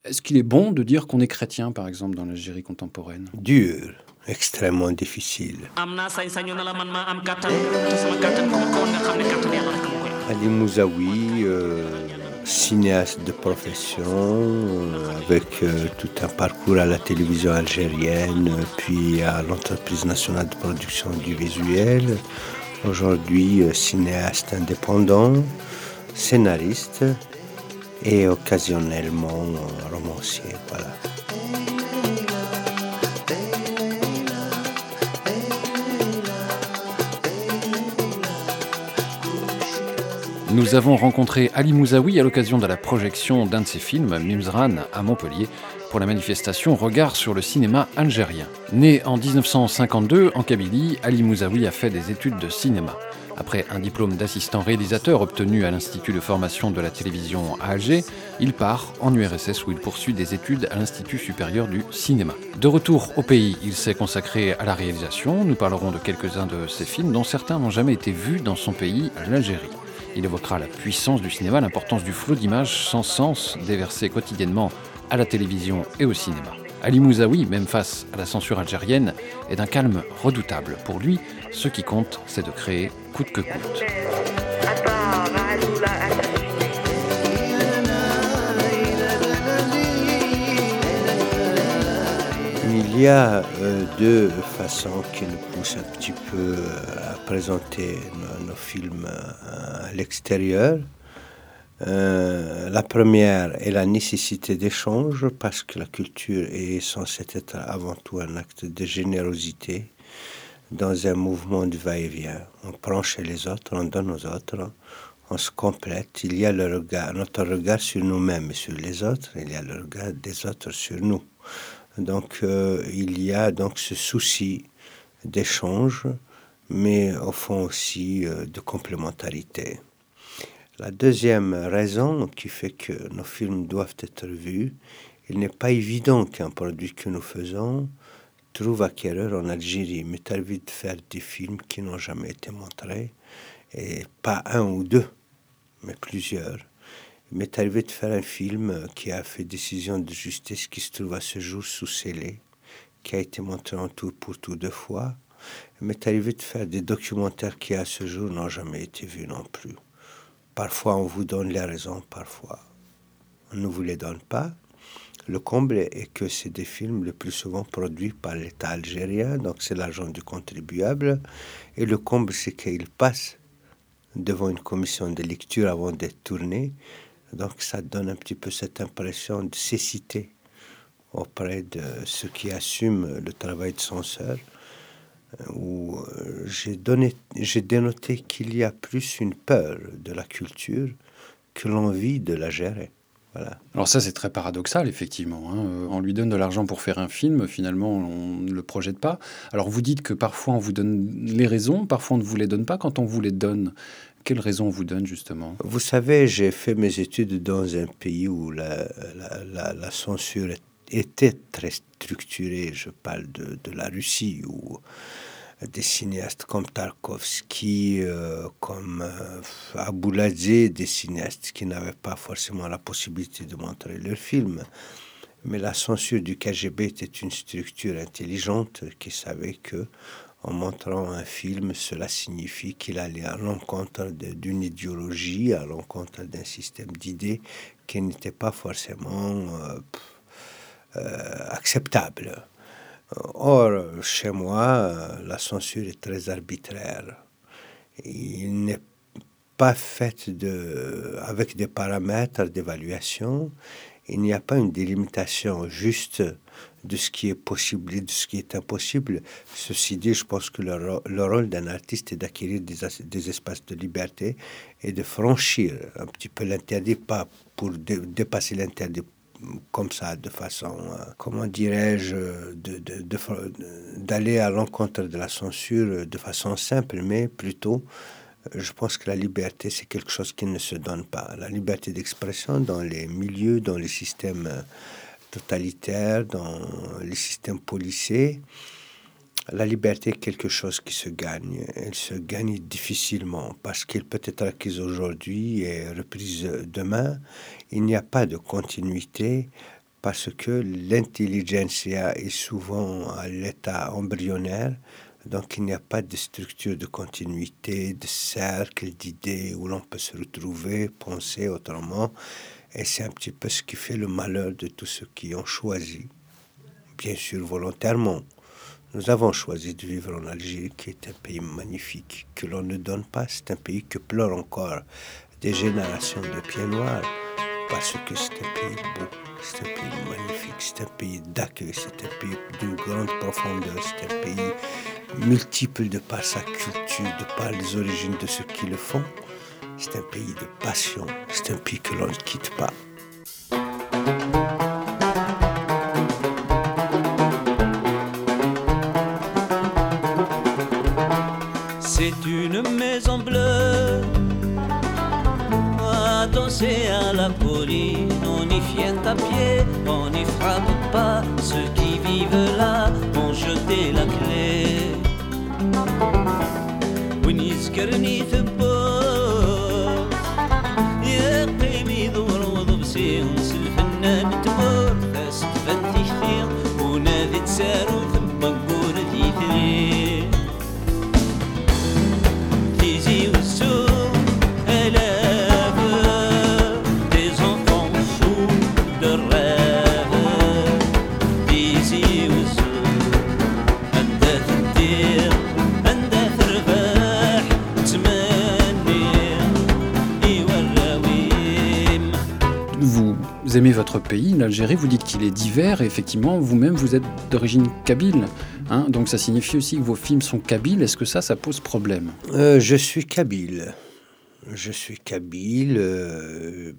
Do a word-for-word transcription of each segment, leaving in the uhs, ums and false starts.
Est-ce qu'il est bon de dire qu'on est chrétien, par exemple, dans l'Algérie contemporaine? Dur, extrêmement difficile. Ali Mouzaoui, euh, cinéaste de profession, euh, avec euh, tout un parcours à la télévision algérienne, puis à l'entreprise nationale de production du visuel. Aujourd'hui, euh, cinéaste indépendant, scénariste et occasionnellement euh, romancier. Voilà. Nous avons rencontré Ali Mouzaoui à l'occasion de la projection d'un de ses films, Mimzran, à Montpellier, pour la manifestation Regard sur le cinéma algérien. Né en dix-neuf cent cinquante-deux en Kabylie, Ali Mouzaoui a fait des études de cinéma. Après un diplôme d'assistant réalisateur obtenu à l'Institut de formation de la télévision à Alger, il part en U R S S où il poursuit des études à l'Institut supérieur du cinéma. De retour au pays, il s'est consacré à la réalisation. Nous parlerons de quelques-uns de ses films dont certains n'ont jamais été vus dans son pays, l'Algérie. Il évoquera la puissance du cinéma, l'importance du flot d'images sans sens déversées quotidiennement à la télévision et au cinéma. Ali Mouzaoui, même face à la censure algérienne, est d'un calme redoutable. Pour lui, ce qui compte, c'est de créer coûte que coûte. Il y a euh, deux façons qui nous poussent un petit peu à présenter nos, nos films à, à l'extérieur. Euh, la première est la nécessité d'échange, parce que la culture est censée être avant tout un acte de générosité dans un mouvement de va-et-vient. On prend chez les autres, on donne aux autres, on se complète. Il y a le regard, notre regard sur nous-mêmes et sur les autres, il y a le regard des autres sur nous. Donc euh, il y a donc ce souci d'échange, mais au fond aussi euh, de complémentarité. La deuxième raison qui fait que nos films doivent être vus, il n'est pas évident qu'un produit que nous faisons trouve acquéreur en Algérie. Il m'est arrivé de faire des films qui n'ont jamais été montrés, et pas un ou deux, mais plusieurs. Il m'est arrivé de faire un film qui a fait décision de justice, qui se trouve à ce jour sous scellé, qui a été montré en tout pour tout deux fois. Il m'est arrivé de faire des documentaires qui à ce jour n'ont jamais été vus non plus. Parfois on vous donne les raisons, parfois on ne vous les donne pas. Le comble est que c'est des films le plus souvent produits par l'État algérien, donc c'est l'argent du contribuable. Et le comble, c'est qu'ils passent devant une commission de lecture avant d'être tournés. Donc ça donne un petit peu cette impression de cécité auprès de ceux qui assument le travail de censeur, où j'ai, donné, j'ai dénoté qu'il y a plus une peur de la culture que l'envie de la gérer. Voilà. Alors ça, c'est très paradoxal, effectivement. Hein. On lui donne de l'argent pour faire un film, finalement, on ne le projette pas. Alors vous dites que parfois on vous donne les raisons, parfois on ne vous les donne pas. Quand on vous les donne, quelles raisons on vous donne, justement? Vous savez, j'ai fait mes études dans un pays où la, la, la, la censure était très structurée. Je parle de, de la Russie, où des cinéastes comme Tarkovsky, euh, comme euh, Abouladze, des cinéastes qui n'avaient pas forcément la possibilité de montrer leurs films. Mais la censure du K G B était une structure intelligente qui savait que, en montrant un film, cela signifie qu'il allait à l'encontre de, d'une idéologie, à l'encontre d'un système d'idées qui n'était pas forcément euh, euh, acceptable. Or, chez moi, la censure est très arbitraire. Il n'est pas fait de, avec des paramètres d'évaluation. Il n'y a pas une délimitation juste de ce qui est possible et de ce qui est impossible. Ceci dit, je pense que le, le rôle d'un artiste est d'acquérir des, des espaces de liberté et de franchir un petit peu l'interdit, pas pour dé, dépasser l'interdit comme ça, de façon, euh, comment dirais-je, de, de, de, d'aller à l'encontre de la censure de façon simple, mais plutôt, je pense que la liberté, c'est quelque chose qui ne se donne pas. La liberté d'expression dans les milieux, dans les systèmes totalitaires, dans les systèmes policiers, la liberté est quelque chose qui se gagne. Elle se gagne difficilement parce qu'elle peut être acquise aujourd'hui et reprise demain. Il n'y a pas de continuité parce que l'intelligentsia est souvent à l'état embryonnaire, donc il n'y a pas de structure de continuité, de cercle d'idées où l'on peut se retrouver, penser autrement, et c'est un petit peu ce qui fait le malheur de tous ceux qui ont choisi, bien sûr volontairement. Nous avons choisi de vivre en Algérie, qui est un pays magnifique, que l'on ne donne pas, c'est un pays que pleurent encore des générations de pieds noirs, parce que c'est un pays beau, c'est un pays magnifique, c'est un pays d'accueil, c'est un pays d'une grande profondeur, c'est un pays multiple de par sa culture, de par les origines de ceux qui le font. C'est un pays de passion, c'est un pays que l'on ne quitte pas. C'est une maison bleue, à danser à la colline, on y vient à pied, on n'y frappe pas, ceux qui vivent là ont jeté la clé. ونذكرني ثبور يا قيمي دور وضبسي نس الفنان تبور فاس تفنتي كثير ونادي تسارو ثم نقول ذي ثري تيزي والسوق آلاف des enfants fous de rêve تيزي والسوق أنت تدير أنت تربح تمني يوراويم. Vous aimez votre pays, l'Algérie, vous dites qu'il est divers, et effectivement, vous-même, vous êtes d'origine kabyle, hein, donc ça signifie aussi que vos films sont kabyles. Est-ce que ça, ça pose problème? euh, Je suis kabyle. Je suis kabyle. Euh,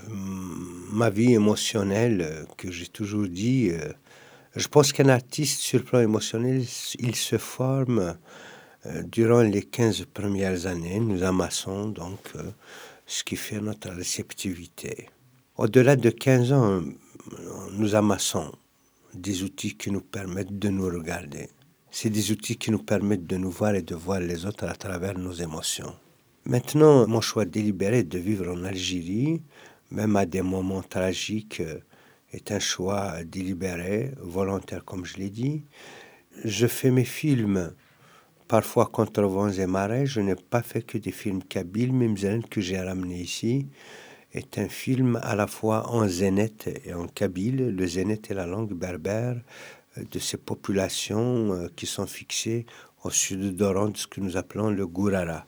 ma vie émotionnelle, euh, que j'ai toujours dit, euh, je pense qu'un artiste, sur le plan émotionnel, il se forme euh, durant les quinze premières années. Nous amassons donc euh, ce qui fait notre réceptivité. Au-delà de quinze ans, nous amassons des outils qui nous permettent de nous regarder. C'est des outils qui nous permettent de nous voir et de voir les autres à travers nos émotions. Maintenant, mon choix délibéré de vivre en Algérie, même à des moments tragiques, est un choix délibéré, volontaire comme je l'ai dit. Je fais mes films parfois contre vents et marées. Je n'ai pas fait que des films kabyles, Mimzran, que j'ai ramené ici, est un film à la fois en zénith et en kabyle. Le zénith est la langue berbère de ces populations qui sont fixées au sud d'Oran, ce que nous appelons le Gourara.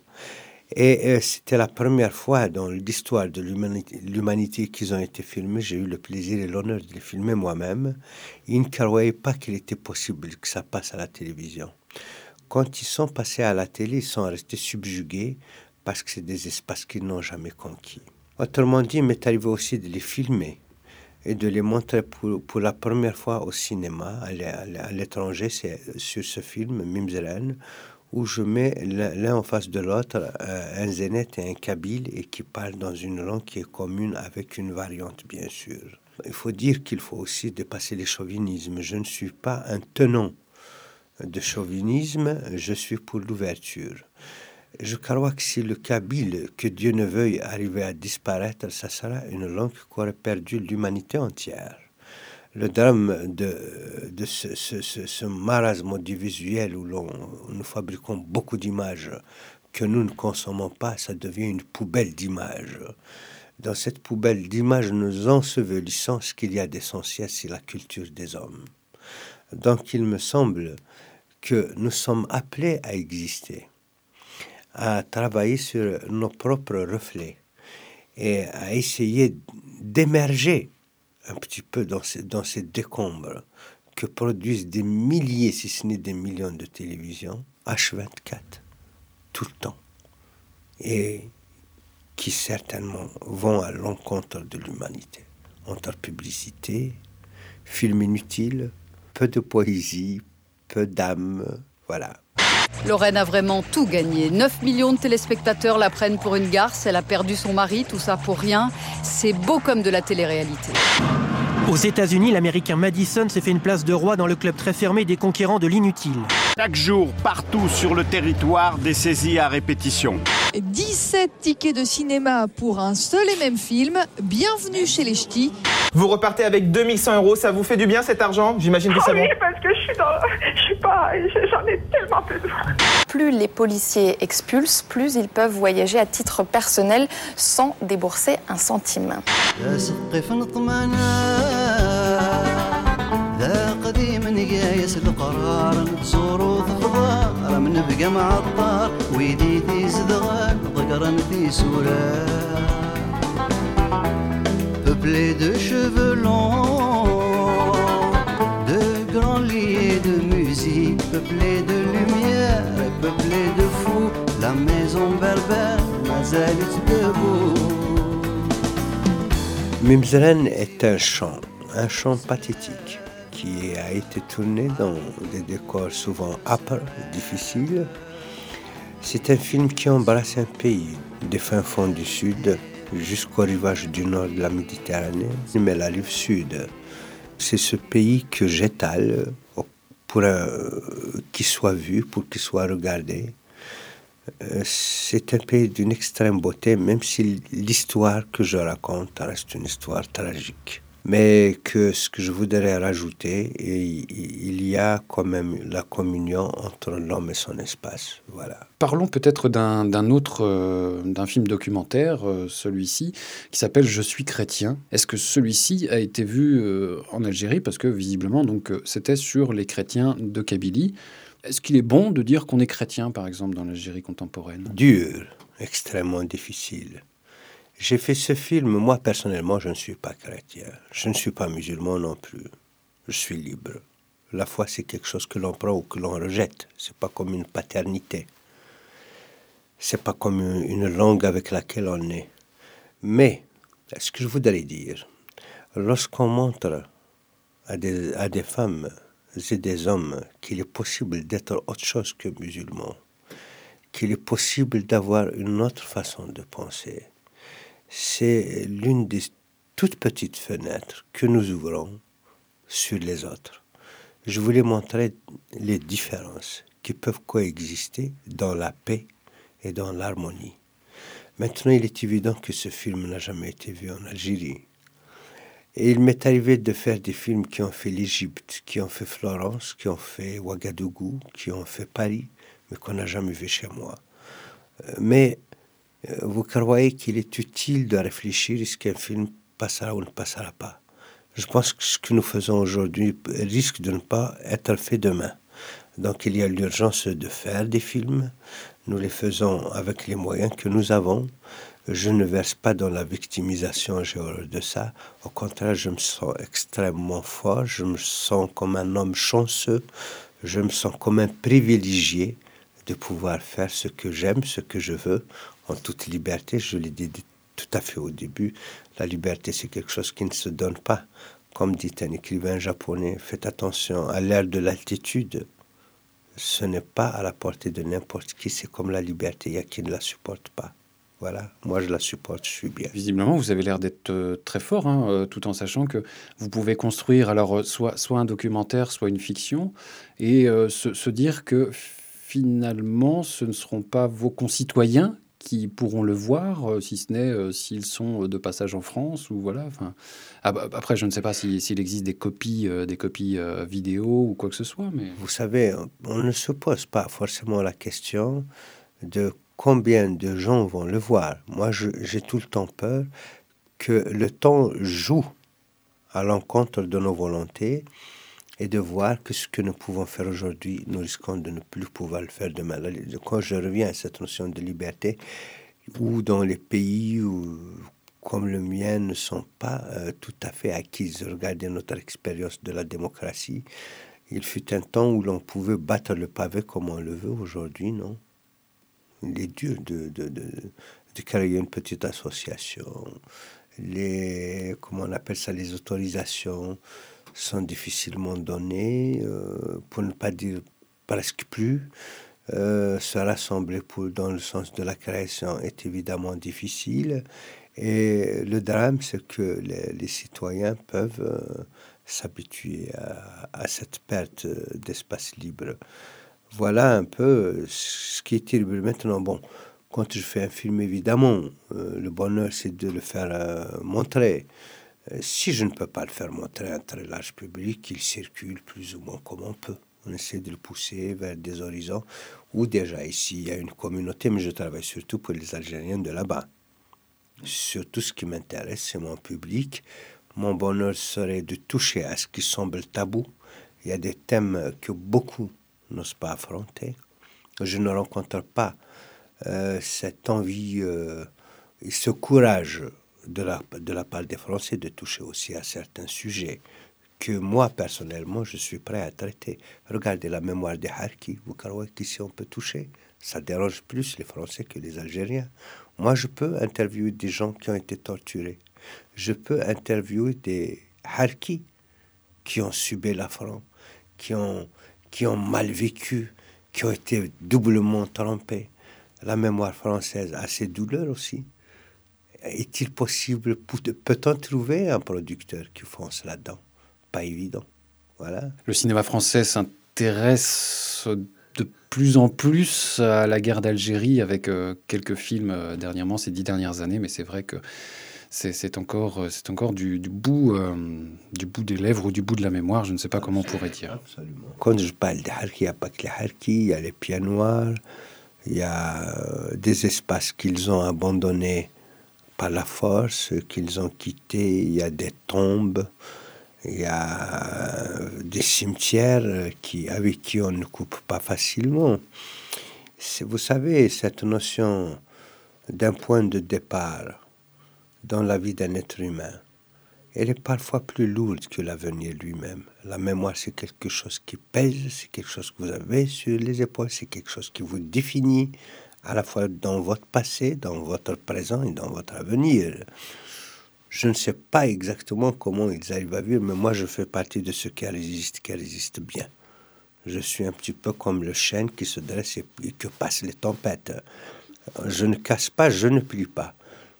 Et euh, c'était la première fois dans l'histoire de l'humanité, l'humanité qu'ils ont été filmés. J'ai eu le plaisir et l'honneur de les filmer moi-même. Ils ne croyaient pas qu'il était possible que ça passe à la télévision. Quand ils sont passés à la télé, ils sont restés subjugués parce que c'est des espaces qu'ils n'ont jamais conquis. Autrement dit, il m'est arrivé aussi de les filmer et de les montrer pour, pour la première fois au cinéma, à l'étranger. C'est sur ce film, Mimzran, où je mets l'un en face de l'autre un zénith et un kabyle et qui parlent dans une langue qui est commune avec une variante, bien sûr. Il faut dire qu'il faut aussi dépasser les chauvinismes. Je ne suis pas un tenant de chauvinisme, je suis pour l'ouverture. Je crois que si le kabyle, que Dieu ne veuille, arriver à disparaître, ça sera une langue qui aurait perdu l'humanité entière. Le drame de, de ce, ce, ce, ce marasme audiovisuel où l'on, nous fabriquons beaucoup d'images que nous ne consommons pas, ça devient une poubelle d'images. Dans cette poubelle d'images, nous ensevelissons ce qu'il y a d'essentiel, c'est la culture des hommes. Donc il me semble que nous sommes appelés à exister, à travailler sur nos propres reflets et à essayer d'émerger un petit peu dans ces, dans ces décombres que produisent des milliers, si ce n'est des millions de télévisions, H vingt-quatre, tout le temps, et qui certainement vont à l'encontre de l'humanité. Entre publicité, films inutiles, peu de poésie, peu d'âme, voilà. Lorraine a vraiment tout gagné. neuf millions de téléspectateurs la prennent pour une garce. Elle a perdu son mari, tout ça pour rien. C'est beau comme de la télé-réalité. Aux États-Unis, l'Américain Madison s'est fait une place de roi dans le club très fermé des conquérants de l'inutile. Chaque jour, partout sur le territoire, des saisies à répétition. dix-sept tickets de cinéma pour un seul et même film. Bienvenue chez les Ch'tis. Vous repartez avec deux mille cent euros, ça vous fait du bien cet argent? J'imagine que oh c'est oui, bon. parce que je suis dans... Je suis pas... J'en ai tellement besoin. Plus les policiers expulsent, plus ils peuvent voyager à titre personnel sans débourser un centime. Peuplé de cheveux longs, de grands lits de musique, peuplé de lumière et peuplé de fous, la maison berbère, Mazalit debout. Mimzran est un chant, un chant pathétique qui a été tourné dans des décors souvent âpres, difficiles. C'est un film qui embrasse un pays, des fins fonds du sud jusqu'au rivage du nord de la Méditerranée, mais la rive sud. C'est ce pays que j'étale pour euh, qu'il soit vu, pour qu'il soit regardé. Euh, c'est un pays d'une extrême beauté, même si l'histoire que je raconte reste une histoire tragique. Mais que ce que je voudrais rajouter, il y a quand même la communion entre l'homme et son espace. Voilà. Parlons peut-être d'un, d'un autre, euh, d'un film documentaire, euh, celui-ci, qui s'appelle « Je suis chrétien ». Est-ce que celui-ci a été vu euh, en Algérie? Parce que visiblement, donc, euh, c'était sur les chrétiens de Kabylie. Est-ce qu'il est bon de dire qu'on est chrétien, par exemple, dans l'Algérie contemporaine? Dur, extrêmement difficile. J'ai fait ce film, moi personnellement, je ne suis pas chrétien. Je ne suis pas musulman non plus. Je suis libre. La foi, c'est quelque chose que l'on prend ou que l'on rejette. C'est pas comme une paternité. C'est pas comme une langue avec laquelle on est. Mais, ce que je voudrais dire, lorsqu'on montre à des, à des femmes et des hommes qu'il est possible d'être autre chose que musulman, qu'il est possible d'avoir une autre façon de penser, c'est l'une des toutes petites fenêtres que nous ouvrons sur les autres. Je voulais montrer les différences qui peuvent coexister dans la paix et dans l'harmonie. Maintenant, il est évident que ce film n'a jamais été vu en Algérie. Et il m'est arrivé de faire des films qui ont fait l'Égypte, qui ont fait Florence, qui ont fait Ouagadougou, qui ont fait Paris, mais qu'on n'a jamais vu chez moi. Mais vous croyez qu'il est utile de réfléchir est-ce qu'un film passera ou ne passera pas? Je pense que ce que nous faisons aujourd'hui risque de ne pas être fait demain. Donc il y a l'urgence de faire des films. Nous les faisons avec les moyens que nous avons. Je ne verse pas dans la victimisation, j'ai horreur de ça. Au contraire, je me sens extrêmement fort. Je me sens comme un homme chanceux. Je me sens comme un privilégié de pouvoir faire ce que j'aime, ce que je veux, en toute liberté. Je l'ai dit tout à fait au début, la liberté c'est quelque chose qui ne se donne pas. Comme dit un écrivain japonais, faites attention à l'ère de l'altitude. Ce n'est pas à la portée de n'importe qui, c'est comme la liberté, il y a qui ne la supporte pas. Voilà, moi je la supporte, je suis bien. Visiblement, vous avez l'air d'être euh, très fort, hein, euh, tout en sachant que vous pouvez construire alors euh, soit, soit un documentaire, soit une fiction, et euh, se, se dire que finalement, ce ne seront pas vos concitoyens qui pourront le voir, euh, si ce n'est euh, s'ils sont de passage en France ou voilà. Enfin, ah bah, après, je ne sais pas si, s'il existe des copies, euh, des copies euh, vidéo ou quoi que ce soit. Mais vous savez, on ne se pose pas forcément la question de combien de gens vont le voir. Moi, je, j'ai tout le temps peur que le temps joue à l'encontre de nos volontés et de voir que ce que nous pouvons faire aujourd'hui, nous risquons de ne plus pouvoir le faire demain. Quand je reviens à cette notion de liberté, où dans les pays où, comme le mien ne sont pas euh, tout à fait acquises, regardez notre expérience de la démocratie, il fut un temps où l'on pouvait battre le pavé comme on le veut. Aujourd'hui, non. Il est dur de, de, de, de créer une petite association. Les, comment on appelle ça, les autorisations sont difficilement données, euh, pour ne pas dire presque plus. Euh, se rassembler pour, dans le sens de la création est évidemment difficile. Et le drame, c'est que les, les citoyens peuvent euh, s'habituer à, à cette perte d'espace libre. Voilà un peu ce qui est terrible. Maintenant, bon, quand je fais un film, évidemment, euh, le bonheur, c'est de le faire euh, montrer. Euh, si je ne peux pas le faire montrer à un très large public, il circule plus ou moins comme on peut. On essaie de le pousser vers des horizons où déjà ici, il y a une communauté, mais je travaille surtout pour les Algériens de là-bas. Surtout, ce qui m'intéresse, c'est mon public. Mon bonheur serait de toucher à ce qui semble tabou. Il y a des thèmes que beaucoup n'osent pas affronter. Je ne rencontre pas euh, cette envie euh, et ce courage de la, de la part des Français de toucher aussi à certains sujets que moi, personnellement, je suis prêt à traiter. Regardez la mémoire des Harkis. Vous croyez qu'ici on peut toucher? Ça dérange plus les Français que les Algériens. Moi, je peux interviewer des gens qui ont été torturés. Je peux interviewer des Harkis qui ont subi l'affront, qui ont, qui ont mal vécu, qui ont été doublement trompés. La mémoire française a ses douleurs aussi. Est-il possible, peut-on trouver un producteur qui fonce là-dedans? Pas évident. Voilà. Le cinéma français s'intéresse de plus en plus à la guerre d'Algérie avec euh, quelques films euh, dernièrement, ces dix dernières années, mais c'est vrai que c'est, c'est encore, c'est encore du, du, bout, euh, du bout des lèvres ou du bout de la mémoire, je ne sais pas comment on pourrait dire. Absolument. Quand je parle des Harkis, il n'y a pas que les Harkis, il y a les Pieds Noirs, il y a des espaces qu'ils ont abandonnés par la force, qu'ils ont quittés, il y a des tombes, il y a des cimetières qui, avec qui on ne coupe pas facilement. C'est, vous savez, cette notion d'un point de départ dans la vie d'un être humain, elle est parfois plus lourde que l'avenir lui-même. La mémoire, c'est quelque chose qui pèse, c'est quelque chose que vous avez sur les épaules, c'est quelque chose qui vous définit à la fois dans votre passé, dans votre présent et dans votre avenir. Je ne sais pas exactement comment ils arrivent à vivre, mais moi, je fais partie de ceux qui résistent, qui résistent bien. Je suis un petit peu comme le chêne qui se dresse et que passent les tempêtes. Je ne casse pas, je ne plie pas.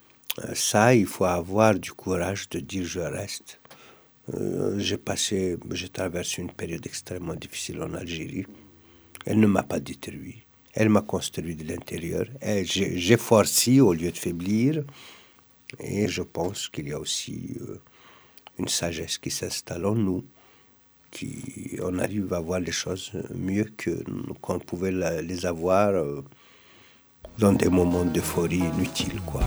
Ça, il faut avoir du courage de dire je reste. Euh, j'ai passé, j'ai traversé une période extrêmement difficile en Algérie. Elle ne m'a pas détruit. Elle m'a construit de l'intérieur. Et j'ai, j'ai forci au lieu de faiblir. Et je pense qu'il y a aussi euh, une sagesse qui s'installe en nous, qui on arrive à voir les choses mieux que qu'on pouvait la, les avoir euh, dans des moments d'euphorie inutiles, quoi.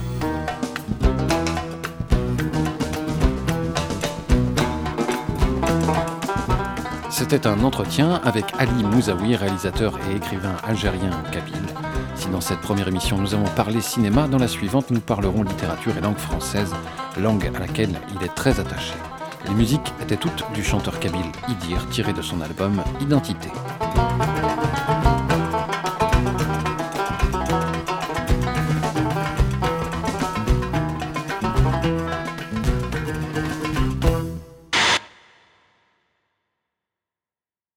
C'était un entretien avec Ali Moussaoui, réalisateur et écrivain algérien kabyle. Si dans cette première émission nous avons parlé cinéma, dans la suivante nous parlerons littérature et langue française, langue à laquelle il est très attaché. Les musiques étaient toutes du chanteur kabyle Idir, tirées de son album Identité.